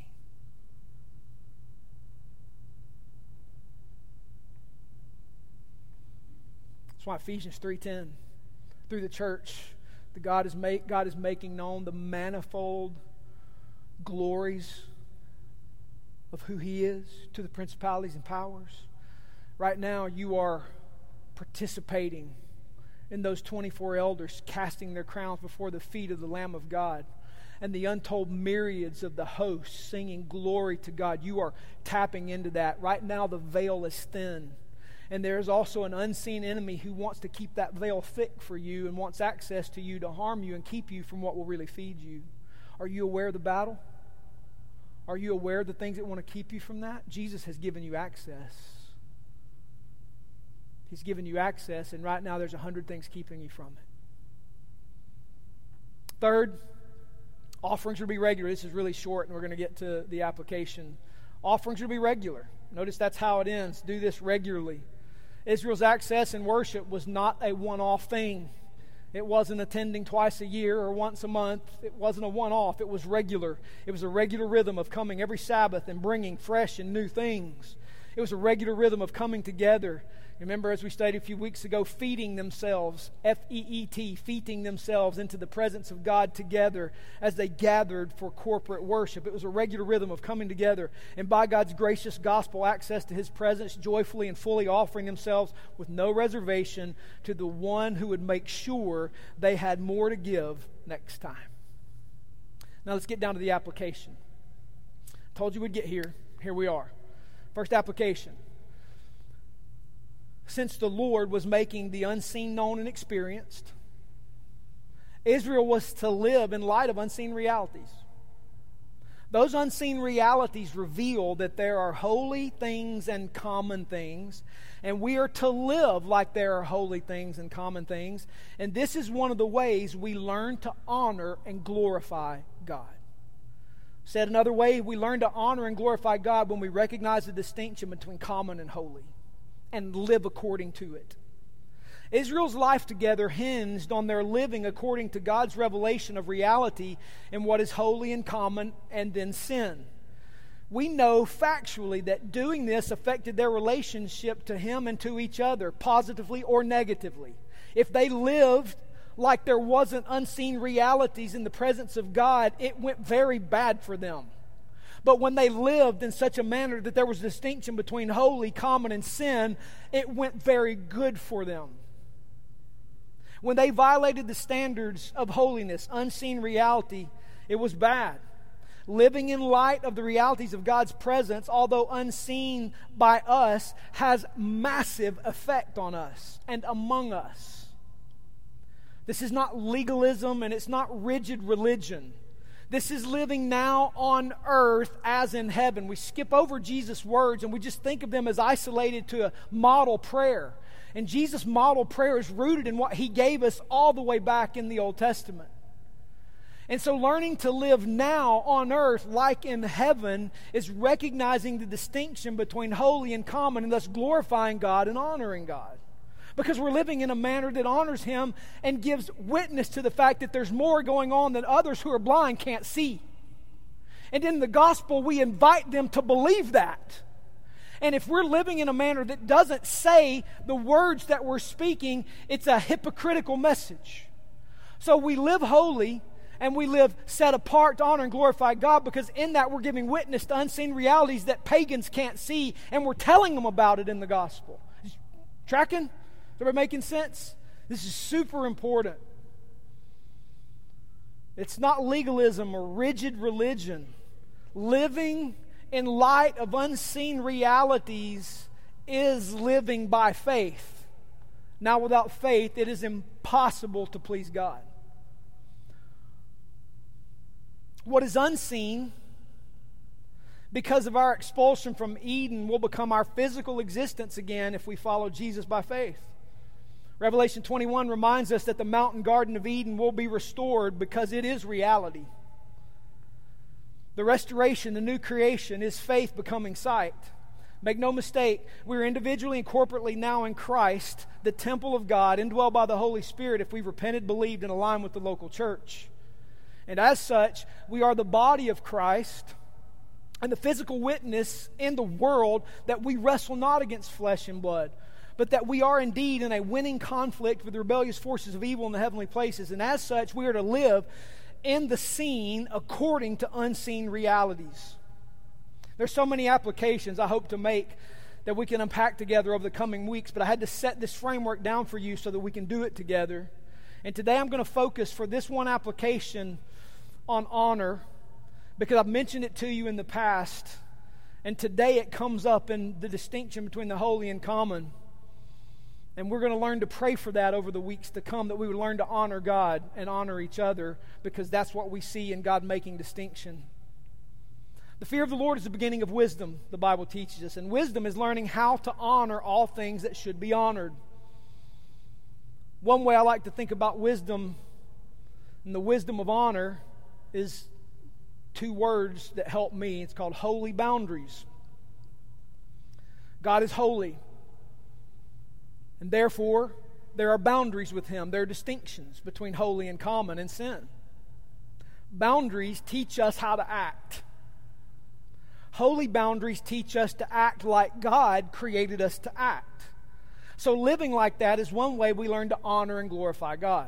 That's why Ephesians three ten, through the church, the God is make God is making known the manifold glories of who He is to the principalities and powers. Right now, you are participating in those twenty-four elders casting their crowns before the feet of the Lamb of God, and the untold myriads of the hosts singing glory to God. You are tapping into that. Right now, the veil is thin. And there is also an unseen enemy who wants to keep that veil thick for you and wants access to you to harm you and keep you from what will really feed you. Are you aware of the battle? Are you aware of the things that want to keep you from that? Jesus has given you access. He's given you access, and right now there's a hundred things keeping you from it. Third, offerings will be regular. This is really short, and we're going to get to the application. Offerings will be regular. Notice that's how it ends. Do this regularly. Israel's access and worship was not a one-off thing. It wasn't attending twice a year or once a month. It wasn't a one-off. It was regular. It was a regular rhythm of coming every Sabbath and bringing fresh and new things. It was a regular rhythm of coming together. Remember, as we studied a few weeks ago, feeding themselves, F E E T, feeding themselves into the presence of God together as they gathered for corporate worship. It was a regular rhythm of coming together and by God's gracious gospel access to His presence, joyfully and fully offering themselves with no reservation to the one who would make sure they had more to give next time. Now let's get down to the application. I told you we'd get here. Here we are. First application. Since the Lord was making the unseen known and experienced, Israel was to live in light of unseen realities. Those unseen realities reveal that there are holy things and common things, and we are to live like there are holy things and common things. And this is one of the ways we learn to honor and glorify God. Said another way, we learn to honor and glorify God when we recognize the distinction between common and holy and live according to it. Israel's life together hinged on their living according to God's revelation of reality and what is holy and common and then sin. We know factually that doing this affected their relationship to Him and to each other, positively or negatively. If they lived like there wasn't unseen realities in the presence of God, it went very bad for them. But when they lived in such a manner that there was a distinction between holy, common, and sin, it went very good for them. When they violated the standards of holiness, unseen reality, it was bad. Living in light of the realities of God's presence, although unseen by us, has massive effect on us and among us. This is not legalism and it's not rigid religion. This is living now on earth as in heaven. We skip over Jesus' words and we just think of them as isolated to a model prayer. And Jesus' model prayer is rooted in what He gave us all the way back in the Old Testament. And so learning to live now on earth like in heaven is recognizing the distinction between holy and common and thus glorifying God and honoring God. Because we're living in a manner that honors Him and gives witness to the fact that there's more going on that others who are blind can't see. And in the gospel, we invite them to believe that. And if we're living in a manner that doesn't say the words that we're speaking, it's a hypocritical message. So we live holy and we live set apart to honor and glorify God, because in that we're giving witness to unseen realities that pagans can't see, and we're telling them about it in the gospel. Tracking? Is everybody making sense? This is super important. It's not legalism or rigid religion. Living in light of unseen realities is living by faith. Now, without faith, it is impossible to please God. What is unseen, because of our expulsion from Eden, will become our physical existence again if we follow Jesus by faith. Revelation twenty-one reminds us that the mountain garden of Eden will be restored because it is reality. The restoration, the new creation, is faith becoming sight. Make no mistake, we're individually and corporately now in Christ, the temple of God, indwelled by the Holy Spirit, if we've repented, believed, and aligned with the local church. And as such, we are the body of Christ and the physical witness in the world that we wrestle not against flesh and blood, but that we are indeed in a winning conflict with the rebellious forces of evil in the heavenly places. And as such, we are to live in the seen according to unseen realities. There's so many applications I hope to make that we can unpack together over the coming weeks, but I had to set this framework down for you so that we can do it together. And today I'm going to focus for this one application on honor, because I've mentioned it to you in the past, and today it comes up in the distinction between the holy and common. And we're going to learn to pray for that over the weeks to come, that we would learn to honor God and honor each other, because that's what we see in God making distinction. The fear of the Lord is the beginning of wisdom, the Bible teaches us. And wisdom is learning how to honor all things that should be honored. One way I like to think about wisdom and the wisdom of honor is two words that help me. It's called holy boundaries. God is holy. And therefore, there are boundaries with Him. There are distinctions between holy and common and sin. Boundaries teach us how to act. Holy boundaries teach us to act like God created us to act. So living like that is one way we learn to honor and glorify God.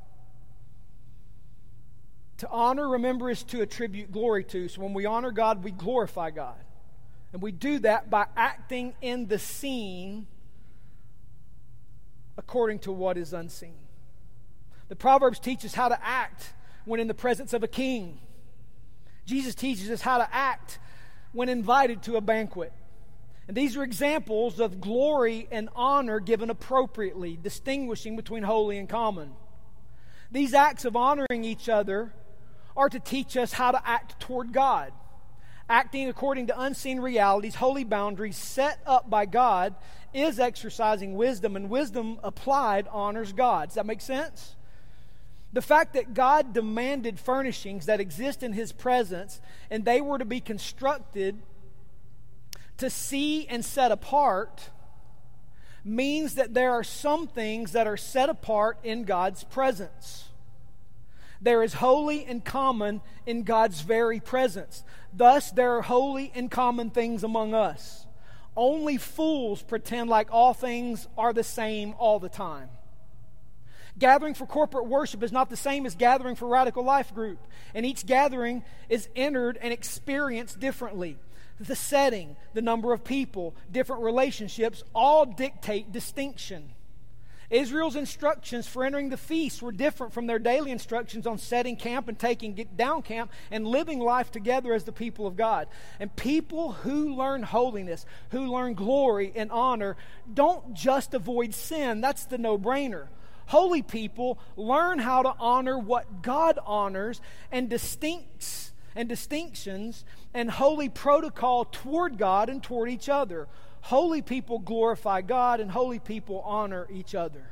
To honor, remember, is to attribute glory to. So when we honor God, we glorify God. And we do that by acting in the seen according to what is unseen. The Proverbs teach us how to act when in the presence of a king. Jesus teaches us how to act when invited to a banquet. And these are examples of glory and honor given appropriately, distinguishing between holy and common. These acts of honoring each other are to teach us how to act toward God. Acting according to unseen realities, holy boundaries set up by God, is exercising wisdom, and wisdom applied honors God. Does that make sense? The fact that God demanded furnishings that exist in His presence, and they were to be constructed to see and set apart, means that there are some things that are set apart in God's presence. There is holy and common in God's very presence. Thus, there are holy and common things among us. Only fools pretend like all things are the same all the time. Gathering for corporate worship is not the same as gathering for Radical Life Group, and each gathering is entered and experienced differently. The setting, the number of people, different relationships all dictate distinction. Israel's instructions for entering the feast were different from their daily instructions on setting camp and taking down camp and living life together as the people of God. And people who learn holiness, who learn glory and honor, don't just avoid sin. That's the no-brainer. Holy people learn how to honor what God honors, and distincts and distinctions and holy protocol toward God and toward each other. Holy people glorify God, and holy people honor each other.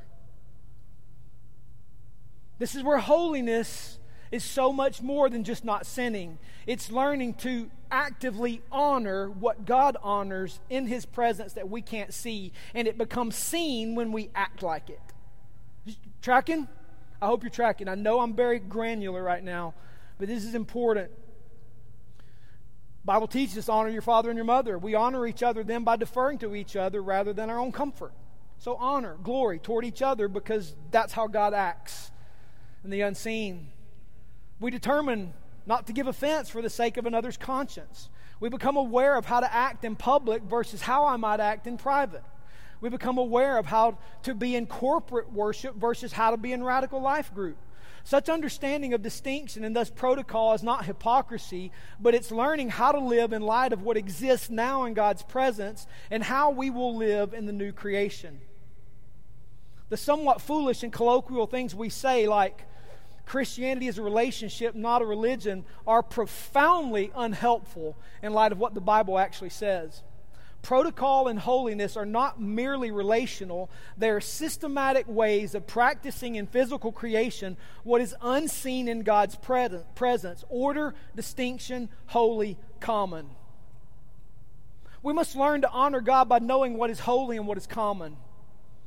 This is where holiness is so much more than just not sinning. It's learning to actively honor what God honors in His presence that we can't see, and it becomes seen when we act like it. Tracking? I hope you're tracking. I know I'm very granular right now, but this is important. Bible teaches us, honor your father and your mother. We honor each other then by deferring to each other rather than our own comfort. So honor, glory toward each other, because that's how God acts in the unseen. We determine not to give offense for the sake of another's conscience. We become aware of how to act in public versus how I might act in private. We become aware of how to be in corporate worship versus how to be in Radical Life Group. Such understanding of distinction and thus protocol is not hypocrisy, but it's learning how to live in light of what exists now in God's presence and how we will live in the new creation. The somewhat foolish and colloquial things we say, like Christianity is a relationship, not a religion, are profoundly unhelpful in light of what the Bible actually says. Protocol and holiness are not merely relational. They are systematic ways of practicing in physical creation what is unseen in God's presence. Order, distinction, holy, common. We must learn to honor God by knowing what is holy and what is common.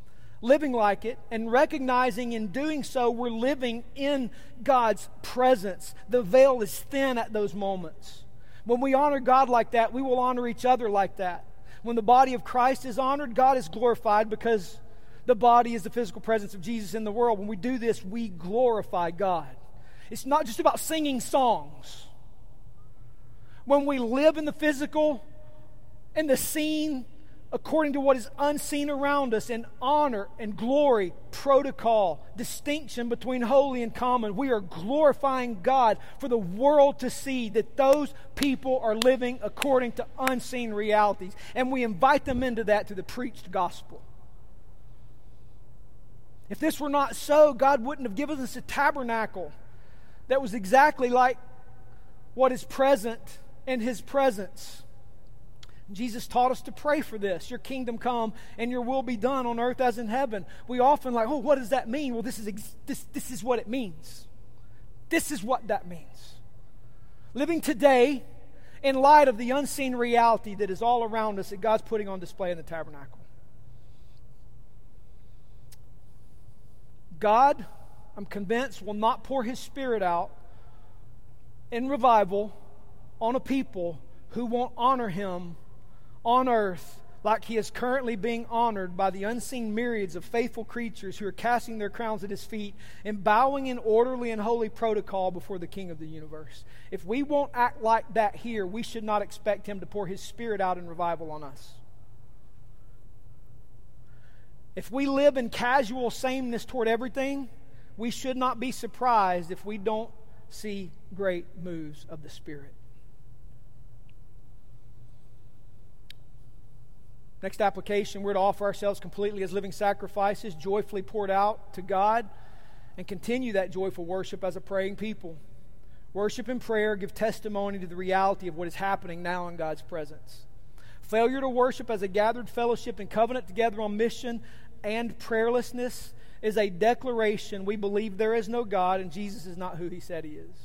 living like it, and recognizing in doing so we're living in God's presence. The veil is thin at those moments. When we honor God like that, we will honor each other like that. When the body of Christ is honored, God is glorified because the body is the physical presence of Jesus in the world. When we do this, we glorify God. It's not just about singing songs. When we live in the physical and the seen according to what is unseen around us, in honor and glory, protocol, distinction between holy and common, we are glorifying God for the world to see that those people are living according to unseen realities. And we invite them into that through the preached gospel. If this were not so, God wouldn't have given us a tabernacle that was exactly like what is present in His presence. Jesus taught us to pray for this. Your kingdom come and your will be done on earth as in heaven. We often like, oh, what does that mean? Well, this is ex- this, this is what it means. This is what that means. Living today in light of the unseen reality that is all around us that God's putting on display in the tabernacle. God, I'm convinced, will not pour His Spirit out in revival on a people who won't honor Him on earth like He is currently being honored by the unseen myriads of faithful creatures who are casting their crowns at His feet and bowing in orderly and holy protocol before the King of the universe. If we won't act like that here, we should not expect Him to pour His Spirit out in revival on us. If we live in casual sameness toward everything, we should not be surprised if we don't see great moves of the Spirit. Next application, we're to offer ourselves completely as living sacrifices, joyfully poured out to God, and continue that joyful worship as a praying people. Worship and prayer give testimony to the reality of what is happening now in God's presence. Failure to worship as a gathered fellowship and covenant together on mission and prayerlessness is a declaration we believe there is no God and Jesus is not who He said He is.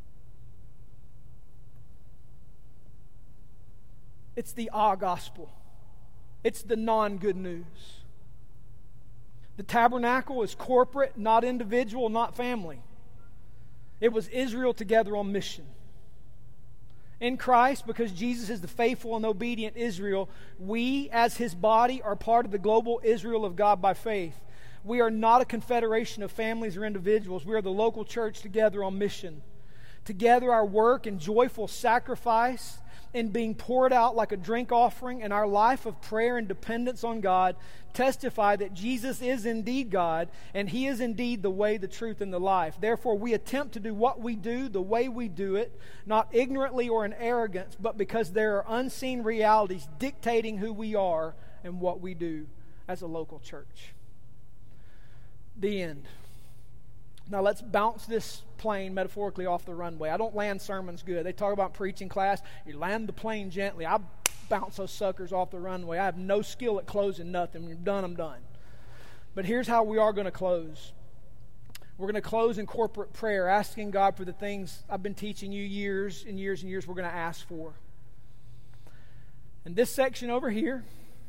It's the ah gospel. It's the non-good news. The tabernacle is corporate, not individual, not family. It was Israel together on mission. In Christ, because Jesus is the faithful and obedient Israel, we as His body are part of the global Israel of God by faith. We are not a confederation of families or individuals. We are the local church together on mission. Together our work and joyful sacrifice in being poured out like a drink offering and our life of prayer and dependence on God testify that Jesus is indeed God and He is indeed the way, the truth, and the life. Therefore, we attempt to do what we do the way we do it, not ignorantly or in arrogance, but because there are unseen realities dictating who we are and what we do as a local church. The end. Now let's bounce this plane metaphorically off the runway. I don't land sermons good. They talk about preaching class. You land the plane gently. I bounce those suckers off the runway. I have no skill at closing nothing. When you're done, I'm done. But here's how we are going to close. We're going to close in corporate prayer, asking God for the things I've been teaching you years and years and years we're going to ask for. And this section over here,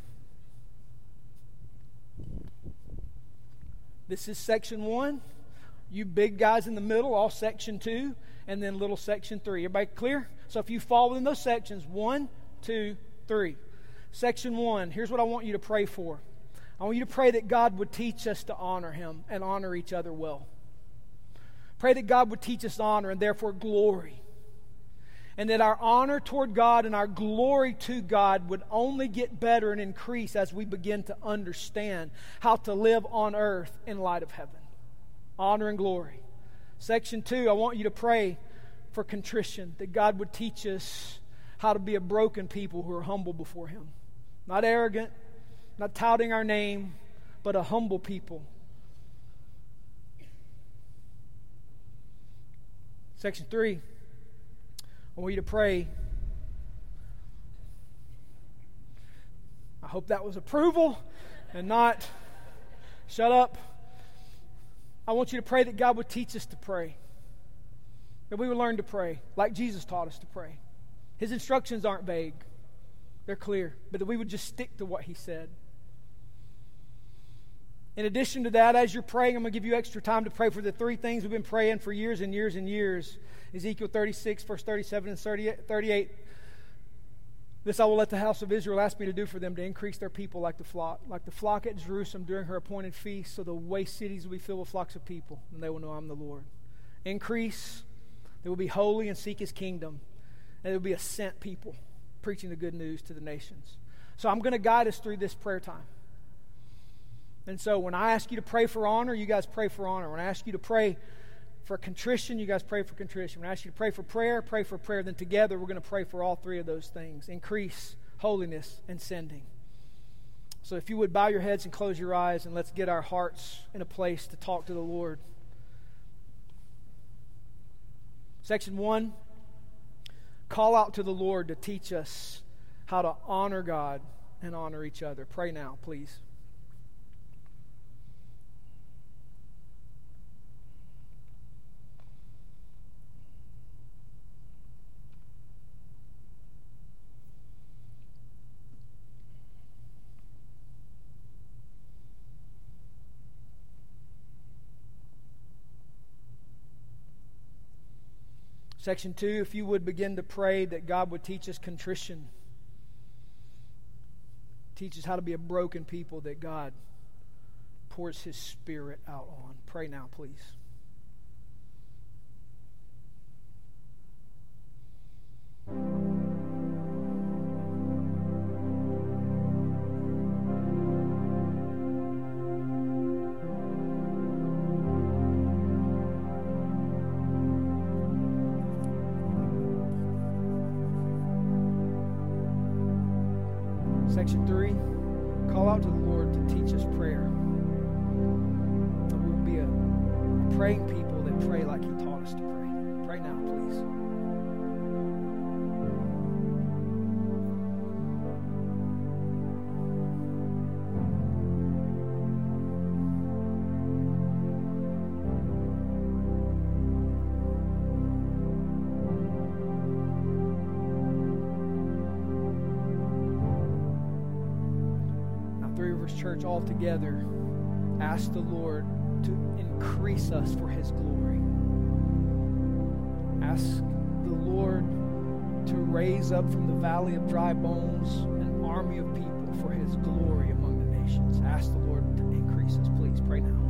this is section one. You big guys in the middle, all section two, and then little section three. Everybody clear? So if you fall within those sections, one, two, three. Section one, here's what I want you to pray for. I want you to pray that God would teach us to honor Him and honor each other well. Pray that God would teach us honor and therefore glory. And that our honor toward God and our glory to God would only get better and increase as we begin to understand how to live on earth in light of heaven. Honor and glory. Section two, I want you to pray for contrition, that God would teach us how to be a broken people who are humble before Him. Not arrogant, not touting our name, but a humble people. Section three, I want you to pray. I hope that was approval and not shut up. I want you to pray that God would teach us to pray. That we would learn to pray like Jesus taught us to pray. His instructions aren't vague. They're clear. But that we would just stick to what He said. In addition to that, as you're praying, I'm going to give you extra time to pray for the three things we've been praying for years and years and years. Ezekiel thirty-six, verse thirty-seven and thirty-eight. This I will let the house of Israel ask me to do for them, to increase their people like the flock, like the flock at Jerusalem during her appointed feast, so the waste cities will be filled with flocks of people, and they will know I'm the Lord. Increase, they will be holy and seek His kingdom, and they will be a sent people, preaching the good news to the nations. So I'm going to guide us through this prayer time. And so when I ask you to pray for honor, you guys pray for honor. When I ask you to pray for contrition, you guys pray for contrition. When I ask you to pray for prayer, pray for prayer. Then together we're going to pray for all three of those things. Increase, holiness, and sending. So if you would bow your heads and close your eyes, and let's get our hearts in a place to talk to the Lord. Section one, call out to the Lord to teach us how to honor God and honor each other. Pray now, please. Section two, if you would begin to pray that God would teach us contrition. Teach us how to be a broken people that God pours His Spirit out on. Pray now, please. Section three, call out to the Lord to teach us prayer. That we will be a praying people that pray like He taught us to pray. Pray now, please. Church all together, ask the Lord to increase us for His glory. Ask the Lord to raise up from the valley of dry bones an army of people for His glory among the nations. Ask the Lord to increase us. Please pray now.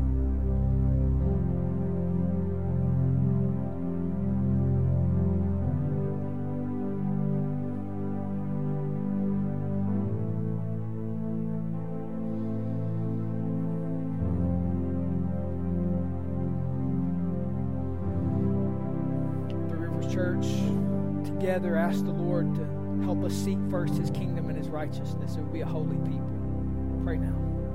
Church, together ask the Lord to help us seek first His kingdom and His righteousness, and be a holy people. Pray now.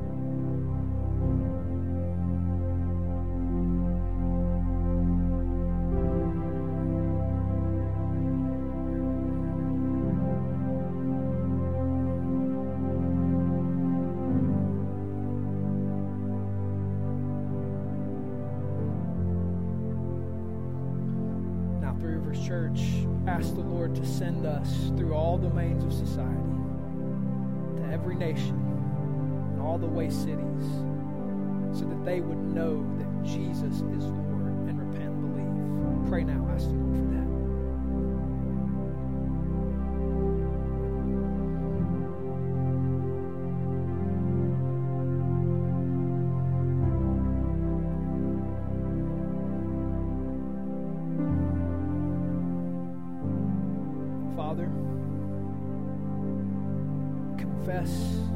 Church, ask the Lord to send us through all domains of society, to every nation, and all the way cities, so that they would know that Jesus is Lord and repent and believe. Pray now, ask the Lord for that. Father, confess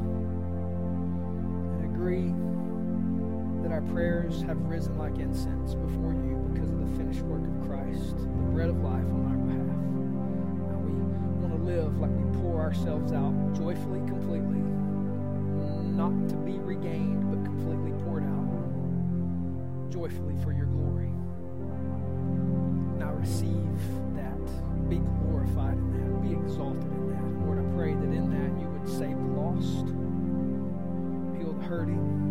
and agree that our prayers have risen like incense before you because of the finished work of Christ, the bread of life on our behalf. Now we want to live like we pour ourselves out joyfully, completely, not to be regained, but completely poured out joyfully for your glory. Now receive that. Be glorified in that. Be exalted in that. Lord, I pray that in that you would save the lost, heal the hurting,